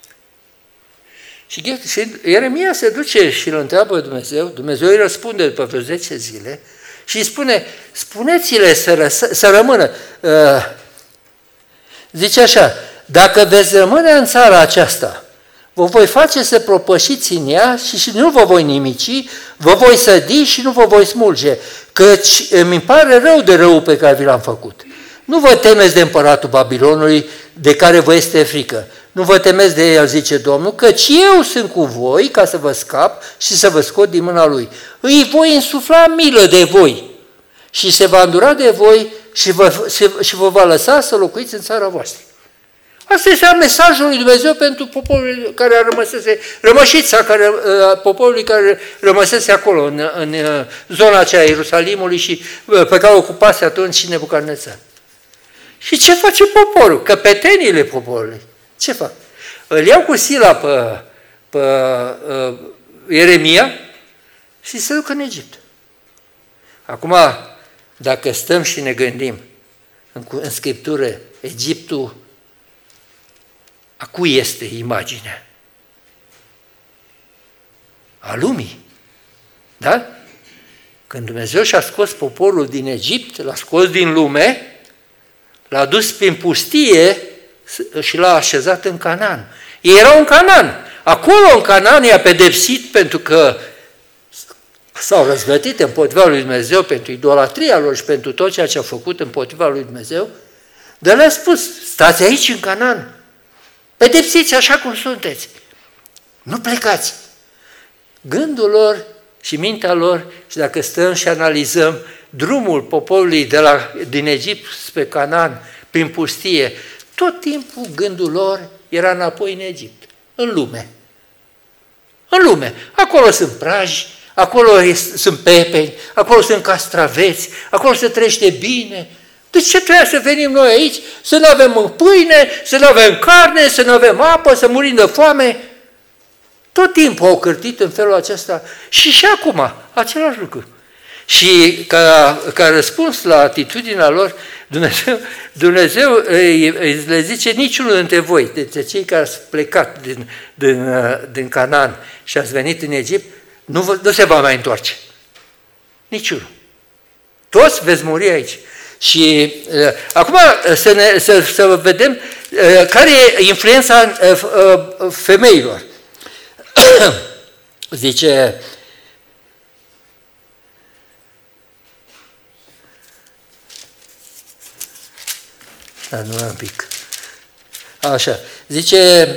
Și, și Ieremia se duce și îl întreabă pe Dumnezeu, Dumnezeu îi răspunde după vreo zece zile și îi spune, spuneți-le să, răsă, să rămână. Uh, zice așa, dacă veți rămâne în țara aceasta, vă voi face să propășiți în ea și, și nu vă voi nimici, vă voi sădi și nu vă voi smulge, căci îmi pare rău de rău pe care vi l-am făcut. Nu vă temeți de împăratul Babilonului, de care vă este frică. Nu vă temeți de el, zice Domnul, căci eu sunt cu voi ca să vă scap și să vă scot din mâna lui. Îi voi insufla milă de voi și se va îndura de voi și vă, se, și vă va lăsa să locuiți în țara voastră. Asta este mesajul lui Dumnezeu pentru poporul care a rămăsese, rămășița care, poporului care rămăsese acolo, în, în zona aceea Ierusalimului și pe care o ocupase atunci și Nebucadnețar. Și ce face poporul? Căpetenile poporului. Ce fac? Îl iau cu sila pe, pe uh, Ieremia și se duc în Egipt. Acum, dacă stăm și ne gândim în, în Scriptură, Egiptul, a cui este imaginea? A lumii. Da? Când Dumnezeu și-a scos poporul din Egipt, l-a scos din lume, l-a dus prin pustie și l-a așezat în Canaan. Ei erau în Canaan. Acolo în Canaan i-a pedepsit pentru că s-au răzvătit împotriva lui Dumnezeu pentru idolatria lor și pentru tot ceea ce au făcut împotriva lui Dumnezeu. Dar le-a spus, stați aici în Canaan. Pedepsiți așa cum sunteți. Nu plecați. Gândul lor și mintea lor, și dacă stăm și analizăm drumul poporului de la, din Egipt spre Canaan, prin pustie, tot timpul gândul lor era înapoi în Egipt, în lume. În lume. Acolo sunt praji, acolo sunt pepeni, acolo sunt castraveți, acolo se trăiește bine. De ce trebuie să venim noi aici, să nu avem pâine, să nu avem carne, să nu avem apă, să murim de foame? Tot timpul au cârtit în felul acesta și și acum, același lucru. Și ca, ca răspuns la atitudinea lor, Dumnezeu, Dumnezeu îi, îi le zice, niciunul dintre voi, dintre cei care ați plecat din, din, din Canaan și ați venit în Egipt, nu, nu se va mai întoarce. Niciunul. Toți veți muri aici. Și uh, acum să, ne, să, să vedem uh, care e influența uh, uh, femeilor. Zice, da, nu un pic. Așa, zice,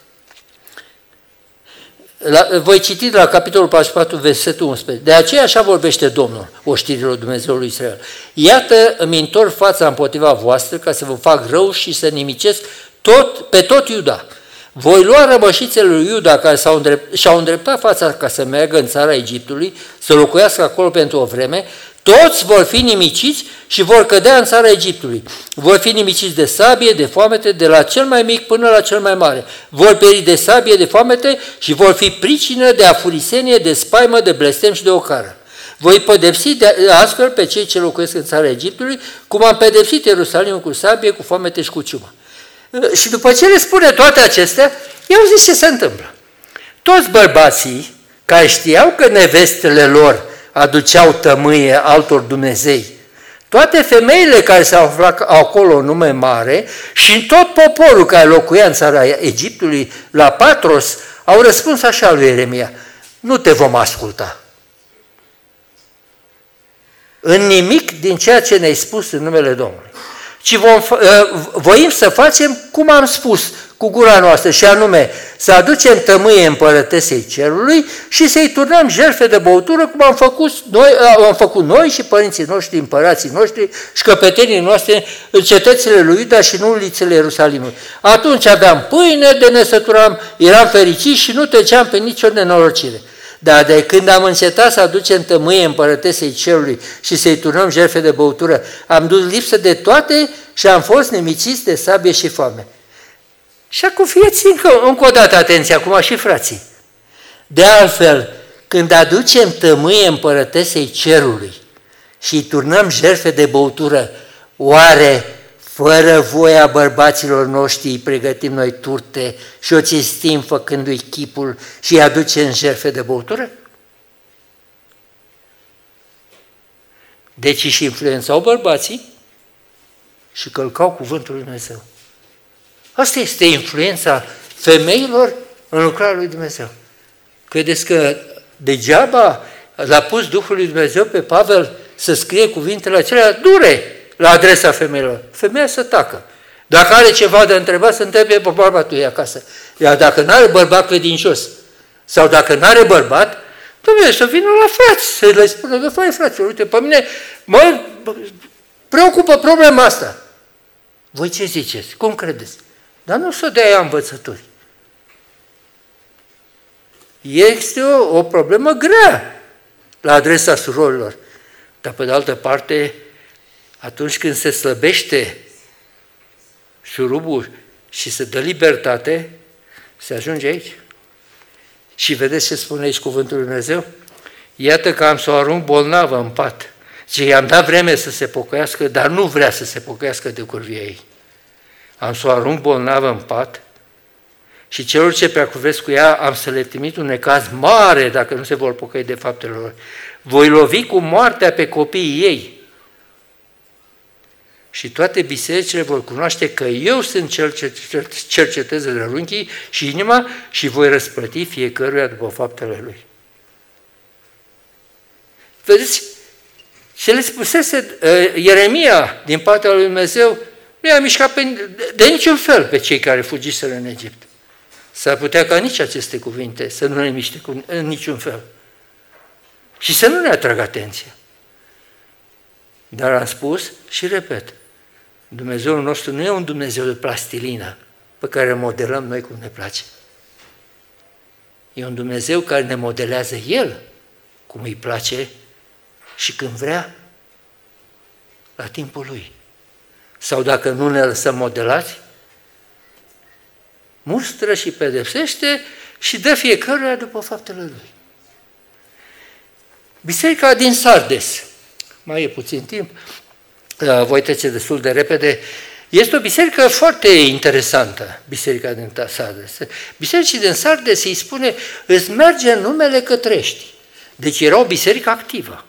la, voi citi de la capitolul patruzeci și patru, versetul unsprezece. De aceea așa vorbește Domnul, oștirilor Dumnezeului Israel. Iată, îmi întorc fața împotriva voastră ca să vă fac rău și să nimicesc tot, pe tot Iuda. Voi lua rămășițele lui Iuda care s-au îndrept, și-au îndreptat fața ca să meargă în țara Egiptului, să locuiască acolo pentru o vreme, toți vor fi nimiciți și vor cădea în țara Egiptului. Vor fi nimiciți de sabie, de foamete, de la cel mai mic până la cel mai mare. Vor peri de sabie, de foamete și vor fi pricină de afurisenie, de spaimă, de blestem și de ocară. Voi pedepsi de astfel pe cei ce locuiesc în țara Egiptului, cum am pedepsit Ierusalimul cu sabie, cu foamete și cu ciumă. Și după ce le spune toate acestea, i-au zis ce se întâmplă. Toți bărbații care știau că nevestele lor aduceau tămâie altor dumnezei, toate femeile care s-au aflat acolo în nume mare și tot poporul care locuia în țara Egiptului, la Patros, au răspuns așa lui Ieremia, nu te vom asculta. În nimic din ceea ce ne-ai spus în numele Domnului. Ci vom, voim să facem cum am spus cu gura noastră, și anume să aducem tămâie împărătesei cerului și să-i turnăm jertfe de băutură cum am făcut noi, am făcut noi și părinții noștri, împărații noștri și căpetenii noastre în cetățile lui Iuda și în ulițele Ierusalimului. Atunci aveam pâine de ne săturam, eram fericiți și nu treceam pe nicio nenorocire. Dar de când am încetat să aducem tămâie împărătesei cerului și să-i turnăm jertfe de băutură, am dus lipsă de toate și am fost nimiciți de sabie și foame. Și acum fieți încă, încă o dată atenție, acum și frații. De altfel, când aducem tămâie împărătesei cerului și îi turnăm jertfe de băutură, oare fără voia bărbaților noștri îi pregătim noi turte și o cinstim făcându-i chipul și îi aducem jertfe de băutură? Deci și influențau bărbații și călcau cuvântul lui Dumnezeu. Asta este influența femeilor în lucrarea lui Dumnezeu. Credeți că degeaba l-a pus Duhul lui Dumnezeu pe Pavel să scrie cuvintele acelea dure la adresa femeilor? Femeia să tacă. Dacă are ceva de întrebat, să întrebe pe bărbatul ei acasă. Iar dacă nu are bărbat credincios sau dacă nu are bărbat, trebuie să vină la frați, să le spună, bă, fai fraților, uite, pe mine mă preocupă problema asta. Voi ce ziceți? Cum credeți? Dar nu să dea ea învățături. Este o, o problemă grea la adresa surorilor. Dar pe de altă parte, atunci când se slăbește șurubul și se dă libertate, se ajunge aici. Și vedeți ce spune aici cuvântul lui Dumnezeu? Iată că am să o arunc bolnavă în pat. Și i-am dat vreme să se pocăiască, dar nu vrea să se pocăiască de curvia ei. Am să o arunc bolnavă în pat și celor ce preacuvesc cu ea am să le trimit un necaz mare dacă nu se vor pocăi de faptele lor. Voi lovi cu moartea pe copiii ei și toate bisericile vor cunoaște că eu sunt cel ce cercetez rărunchii și inima și voi răsplăti fiecăruia după faptele lui. Vedeți? Ce le spusese uh, Ieremia din partea lui Dumnezeu, nu i-a mișcat pe, de, de niciun fel pe cei care fugiseră în Egipt. S-ar putea ca nici aceste cuvinte să nu ne miște cu, în niciun fel. Și să nu ne atragă atenția. Dar am spus și repet, Dumnezeul nostru nu e un Dumnezeu de plastilină pe care modelăm noi cum ne place. E un Dumnezeu care ne modelează El. cum îi place și când vrea, la timpul lui. Sau dacă nu ne lăsăm modelați, mustră și pedepsește și dă fiecăruia după faptele lui. Biserica din Sardes, mai e puțin timp, voi trece destul de repede, este o biserică foarte interesantă, biserica din Sardes. Bisericii din Sardes îi spune, îți merge în numele că trești. Deci era o biserică activă.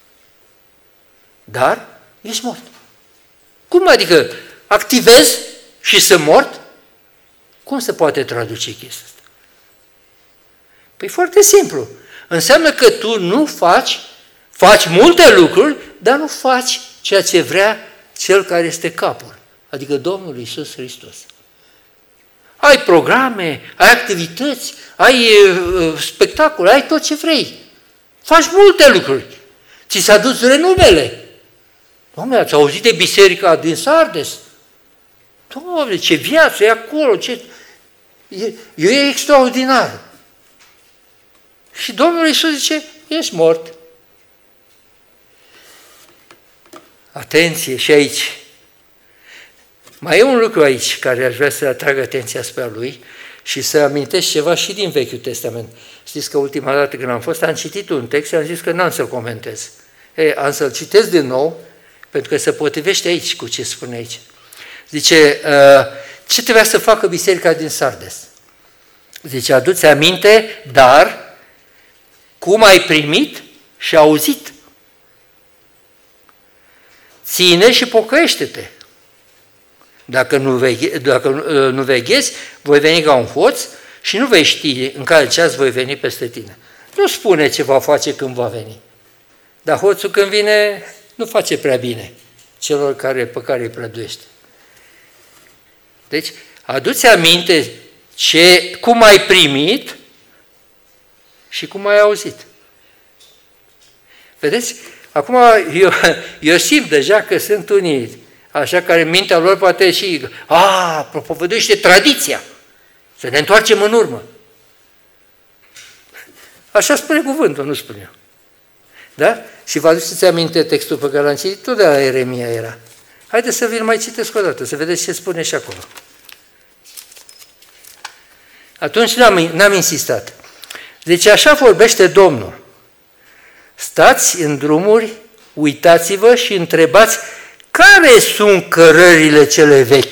Dar ești mort. Cum adică activezi și sunt mort? Cum se poate traduce chestia asta? Păi foarte simplu. Înseamnă că tu nu faci, faci multe lucruri, dar nu faci ceea ce vrea cel care este capul, adică Domnul Iisus Hristos. Ai programe, ai activități, ai uh, spectacole, ai tot ce vrei. Faci multe lucruri. Ți s-a dus renumele. Doamne, ați auzit de biserica din Sardes? Doamne, ce viață e acolo, ce... E, e extraordinar. Și Domnul Iisus zice, ești mort. Atenție și aici. Mai e un lucru aici care aș vrea să atrag atenția asupra lui și să amintesc ceva și din Vechiul Testament. Știți că ultima dată când am fost, am citit un text și am zis că n-am să-l comentez. E, am să-l citesc din nou, pentru că se potrivește aici cu ce spune aici. Zice, ce trebuia să facă biserica din Sardes? Zice, adu-ți aminte, dar cum ai primit și auzit. Ține și pocăiește-te. Dacă nu, veghe, dacă nu veghezi, voi veni ca un hoț și nu vei ști în care ceas voi veni peste tine. Nu spune ce va face când va veni. Dar hoțul când vine, nu face prea bine celor care, pe care îi prăduiește. Deci, adu-ți aminte ce, cum ai primit și cum ai auzit. Vedeți? Acum eu, eu simt deja că sunt unii așa care în mintea lor poate și a, propovăduiește tradiția. Să ne întoarcem în urmă. Așa spune cuvântul, nu spun eu. Da? Și vă aduceți aminte textul pe care l-am citit, tot de la Ieremia era. Haideți să vi-l mai citesc o dată, să vedeți ce spune și acolo. Atunci n-am, n-am insistat. Deci așa vorbește Domnul. Stați în drumuri, uitați-vă și întrebați care sunt cărările cele vechi.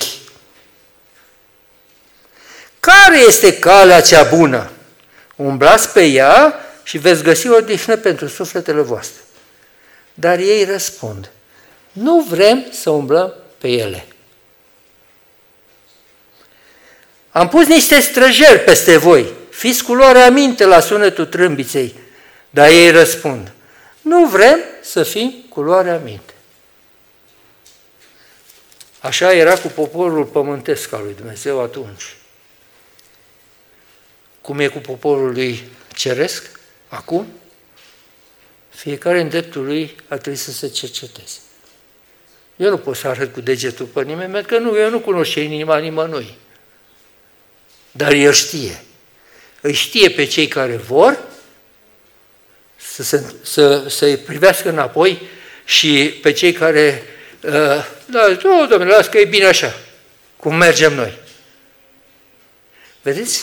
Care este calea cea bună? Umblați pe ea și veți găsi o dihnă pentru sufletele voastre. Dar ei răspund, nu vrem să umblăm pe ele. Am pus niște străjeri peste voi, fiți cu luarea minte la sunetul trâmbiței, dar ei răspund, nu vrem să fim cu luarea minte. Așa era cu poporul pământesc al lui Dumnezeu atunci. Cum e cu poporul lui ceresc acum? Fiecare în dreptul lui ar trebui să se cerceteze. Eu nu pot să arăt cu degetul pe nimeni, pentru că nu, eu nu cunosc ce inima nimănui. Dar el știe. Îi știe pe cei care vor să se, să, să-i privească înapoi și pe cei care, uh, da, oh, Doamne, las că e bine așa, cum mergem noi. Vedeți?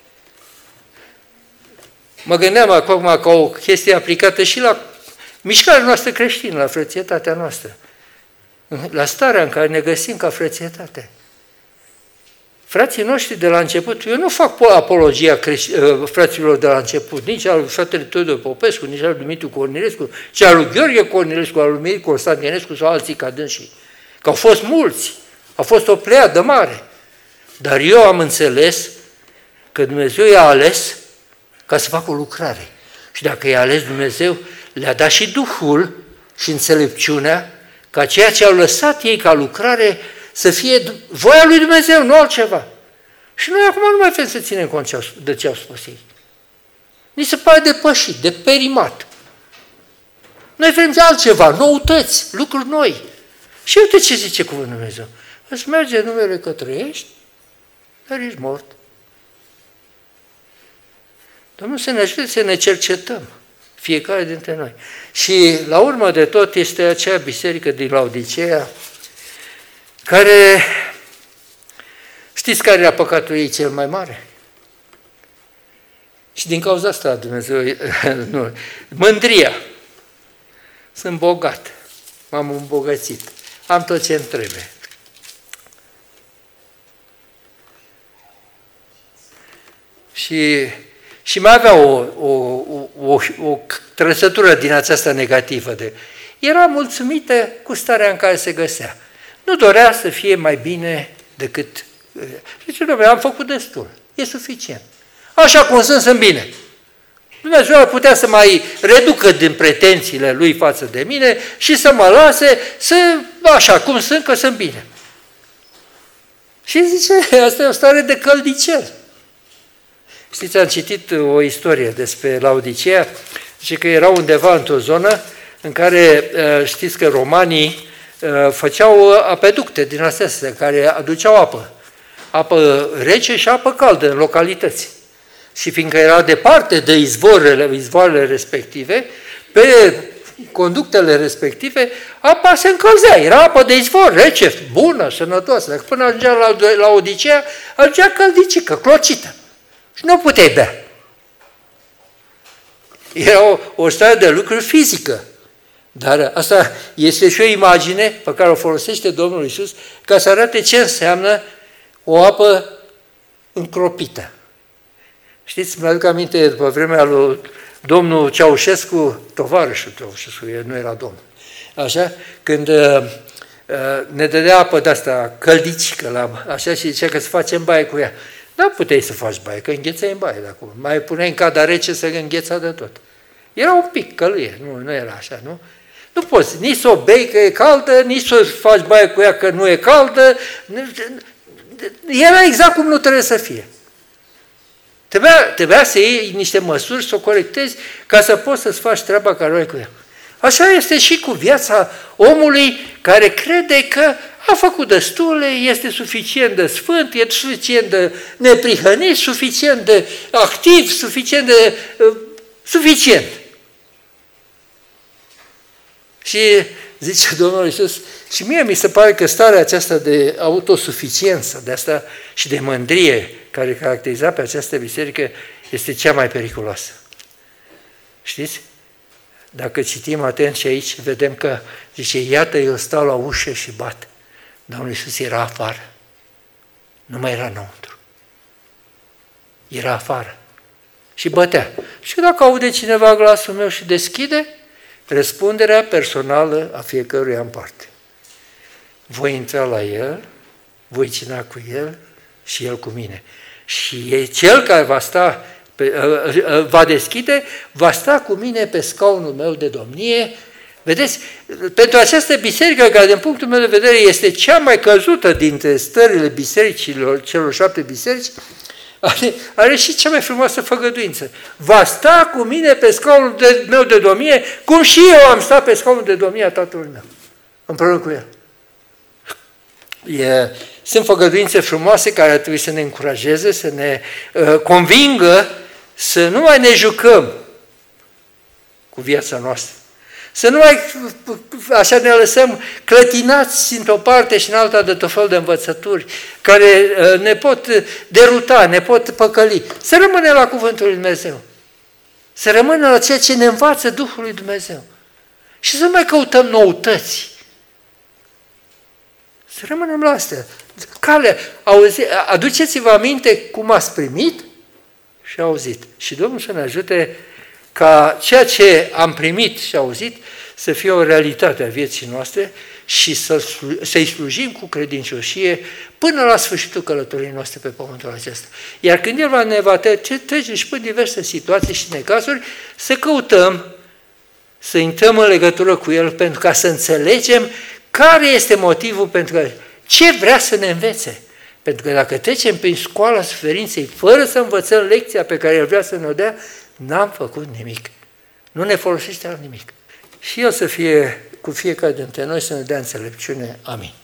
Mă gândeam acum ca o chestie aplicată și la mișcarea noastră creștină, la frățietatea noastră, la starea în care ne găsim ca frățietate. Frații noștri de la început, eu nu fac apologia fraților de la început, nici al fratele Teodor Popescu, nici al lui Dumitru Cornilescu, ci al lui Gheorghe Cornilescu, al lui Mir Constantinescu sau alții ca dânsii. Că au fost mulți, a fost o pleiadă mare. Dar eu am înțeles că Dumnezeu i-a ales ca să facă o lucrare. Și dacă i-a ales Dumnezeu, le-a dat și Duhul și înțelepciunea ca ceea ce au lăsat ei ca lucrare să fie voia lui Dumnezeu, nu altceva. Și noi acum nu mai vrem să ținem cont de ce au spus ei. Ni se pare depășit, de perimat. Noi vrem de altceva, noutăți, lucruri noi. Și uite ce zice cuvântul Dumnezeu. Îți merge numele că trăiești, dar ești mort. Domnul să ne ajute să ne cercetăm Fiecare dintre noi. Și la urmă de tot este acea biserică din Laodiceea, care, știți care era păcatul ei cel mai mare? Și din cauza asta Dumnezeu, nu, mândria. Sunt bogat, m-am îmbogățit, am tot ce îmi trebuie. Și, și mai avea o, o, o, o, o trăsătură din aceasta negativă. De, era mulțumită cu starea în care se găsea. Nu dorea să fie mai bine decât... Zice, dom'le, am făcut destul, e suficient. Așa cum sunt, sunt bine. Dumnezeu ar putea să mai reducă din pretențiile lui față de mine și să mă lase să, așa cum sunt, că sunt bine. Și zice, asta e o stare de căldicel. Știți, am citit o istorie despre Laodiceea, zice că era undeva într-o zonă în care, știți că romanii făceau apeducte din astea care aduceau apă. Apă rece și apă caldă în localități. Și fiindcă era departe de izvoarele, izvoarele respective, pe conductele respective, apa se încălzea. Era apă de izvor, rece, bună, sănătoasă. Dacă până ajungea la, la Odiseea, ajungea căldicică, clocită. Și nu puteai bea. Era o, o stare de lucru fizică. Dar asta este și o imagine pe care o folosește Domnul Iisus ca să arate ce înseamnă o apă încropită. Știți, mi-aduc aminte, după vremea lui domnul Ceaușescu, tovarășul Ceaușescu, el nu era domn, așa, când uh, ne dădea apă de-asta căldicică, la, așa, și zicea că să facem baie cu ea. Da, puteai să faci baie, că înghețai în baie de acolo. Mai puneai în cada rece să îngheța de tot. Era un pic călâie, nu, nu era așa, nu? Nu poți nici să o bei că e caldă, nici să faci baie cu ea că nu e caldă. Era exact cum nu trebuie să fie. Trebuia, trebuia să iei niște măsuri, să o corectezi, ca să poți să-ți faci treaba care o ai cu ea. Așa este și cu viața omului care crede că a făcut destule, este suficient de sfânt, e suficient de neprihănit, suficient de activ, suficient de... Uh, suficient. Și zice Domnul Iisus, și mie mi se pare că starea aceasta de autosuficiență, de asta și de mândrie care caracteriza pe această biserică este cea mai periculoasă. Știți? Dacă citim atent și aici, vedem că zice, iată, eu stau la ușă și bat. Domnul Iisus era afară. Nu mai era înăuntru. Era afară. Și bătea. Și dacă aude cineva glasul meu și deschide, răspunderea personală a fiecăruia în parte. Voi intra la el, voi cina cu el și el cu mine. Și cel care va sta, pe, va deschide, va sta cu mine pe scaunul meu de domnie. Vedeți, pentru această biserică, care din punctul meu de vedere este cea mai căzută dintre stările bisericilor, celor șapte biserici, are, are și cea mai frumoasă făgăduință. Va sta cu mine pe scaunul de, meu de domnie, cum și eu am stat pe scaunul de domnie a Tatălui meu, împreună cu el. E, sunt făgăduințe frumoase care ar trebui să ne încurajeze, să ne uh, convingă să nu mai ne jucăm cu viața noastră. Să nu mai așa ne lăsăm clătinați într-o parte și în alta de tot fel de învățături care uh, ne pot deruta, ne pot păcăli. Să rămânem la cuvântul lui Dumnezeu. Să rămânem la ceea ce ne învață Duhul lui Dumnezeu. Și să nu mai căutăm noutăți. Să rămânem la astea. Cale, auzi, aduceți-vă aminte cum ați primit și auzit. Și Domnul să ne ajute ca ceea ce am primit și auzit să fie o realitate a vieții noastre și să, să-i slujim cu credincioșie până la sfârșitul călătoriei noastre pe pământul acesta. Iar când El va ne va trece și prin diverse situații și necazuri, să căutăm, să intrăm în legătură cu El pentru ca să înțelegem care este motivul pentru că ce vrea să ne învețe. Pentru că dacă trecem prin școala suferinței fără să învățăm lecția pe care El vrea să ne o dea, n-am făcut nimic. Nu ne folosește la nimic. Și El să fie cu fiecare dintre noi să ne dea înțelepciune. Amin.